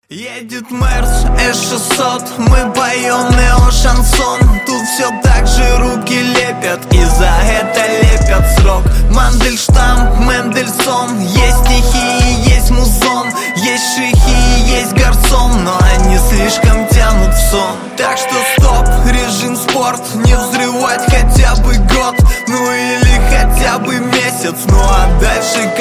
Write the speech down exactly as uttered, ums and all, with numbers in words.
Едет Мерс эс шестьсот, мы поем нео-шансон. Тут все так же руки лепят, и за это лепят срок. Мандельштам, Мендельсон, есть стихи, есть музон, есть шихи, есть гарсон, но они слишком тянут в сон. Так что стоп, режим спорт, не взрывать хотя бы год, ну или хотя бы месяц, ну а дальше